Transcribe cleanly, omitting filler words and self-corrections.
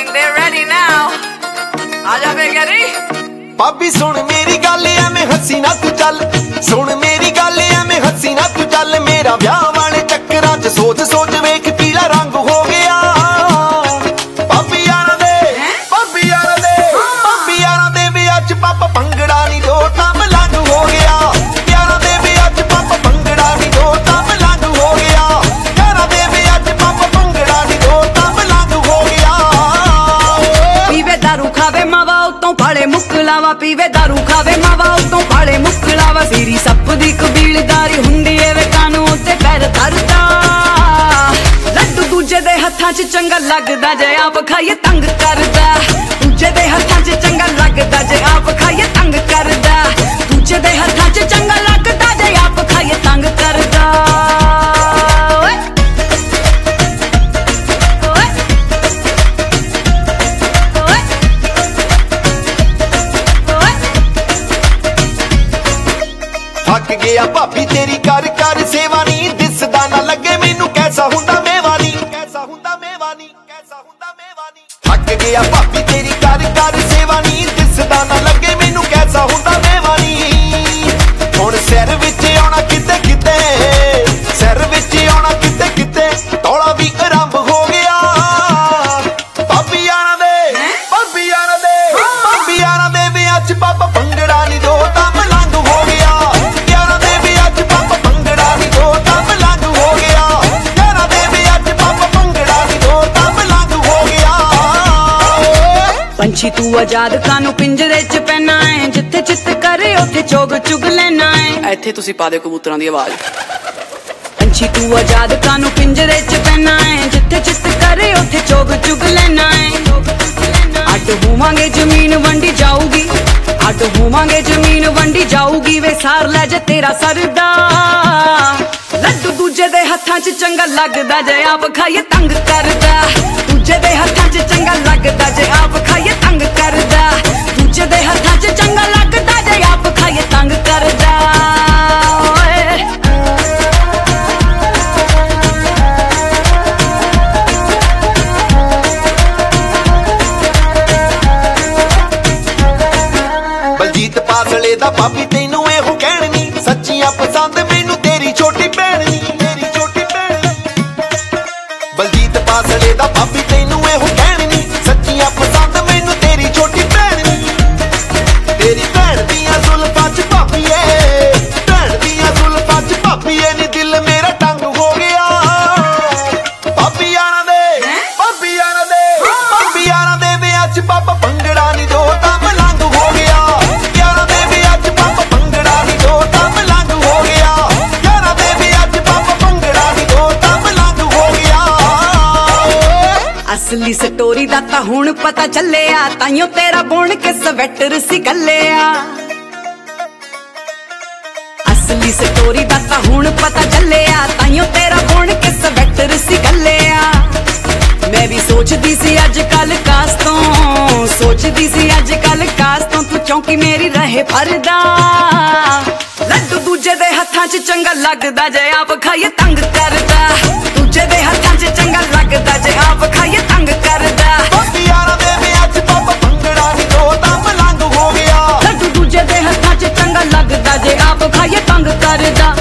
think they're ready now. आजा बेगरी भाभी सुन मेरी गल एवें हसी ना तू चल सुन मेरी गल एवें हसी ना तू चल मेरा ब्याह वाले चक्करां च सोच सोच वेख पीला रंग हो गया भाभी यारां दे विआह च पापा भंगड़ा नी डोटा मलंग हो गया यारां दे विआह च पापा भंगड़ा नी डोटा मलंग हो गया यारां दे विआह च पापा भंगड़ा नी डोटा मलंग हो गया पीवे दारू खावे मावा उतों फाड़े मुकलावा पीवे दारू खावे मावा उतों फाड़े मुकलावा सीरी सप दी कबीलदारी हुंदी ए वे कानू उत्ते पैर धरदा लड्डू दूजे दे हत्थां च चंगा लगदा जे आप खाइए तंग करदा दूजे दे हत्थां च चंगा लगदा जे आप खाइए तंग करदा दूजे दे हत्थां च चंगा लगदा जे आप खाइए तंग करदा थक गया भाभी तेरी कर कर सेवा नी दिसदा ना लगे मैनू कैसा हुंदा मेवानी थक गया भाभी तेरी कर कर सेवा नी दिसदा ना लगे मैनू कैसा हुंदा मेवानी हुण सिर विच आउणा किते किते सिर विच आउणा किते किते तौला भी आरंभ हो गया भाभी यारां दे विआह च पापा भंगड़ा नी डोटा मलंग हो गया यारां दे विआह च पापा भंगड़ा नी डोटा मलंग हो गया यारां दे विआह च पापा भंगड़ा नी डोटा मलंग हो गया पंछी तू आजाद कानू पिंजरे च पैना है जिथे चित करे उथे चोग चुग लेना है इत्थे तुसी पा दे कबूतरां दी आवाज पंछी तू आजाद कानू पिंजरे च पैना है जिथे चित करे उथे चोग चुग लेना है अट होवांगे जमीन वंडी जाऊगी अट होवांगे जमीन वंडी जाऊगी वे सार लै जे तेरा सरदा लड्डू दूजे दे हत्थां च चंगा लगदा जे आप खाइए तंग करदा दूजे दे हत्थां च चंगा लगदा जे आप खाइए तंग करदा दूजे दे हत्थां च चंगा लगदा जे आप खाइए तंग करदा बलजीत पासले दा भाभी तैनू एहो कहण नी सच्चियां पसंद मैनू तेरी छोटी भैन नी बलजीत पासले दा भाभी तैनू एहो कहण नी सच्चियां पसंद मैनू तेरी छोटी भैन नी तेरी भैन दियां जुल्फां च भाभी नी दिल मेरा टंग हो गया भाभी यारां दे विआह च पापा भंगड़ा नी डोटा मलंग हो गया यारां दे विआह च पापा भंगड़ा नी डोटा मलंग हो गया यारां दे विआह च पापा भंगड़ा नी डोटा मलंग हो गया असली स्टोरी दा तां हुण पता चलिया ताइयों तेरा बुण के स्वेटर सी गलिया असली स्टोरी दा तां हुण पता चलिया ताइयों तेरा बुण के स्वेटर सी गलिया मैं भी सोचदी सी अजकल कास तो तू चौंकी मेरी रहे फरदा लड्डू दूजे दे हत्थां च चंगा लगदा जे आप खाइए तंग करदा दूजे दे हत्थां च चंगा लगदा जे आप खाइए तंग करदा यारां दे विआह च पापा भंगड़ा नी डोटा मलंग हो गया लड्डू दूजे दे हत्थां च चंगा लगदा जे आप खाइए तंग करदा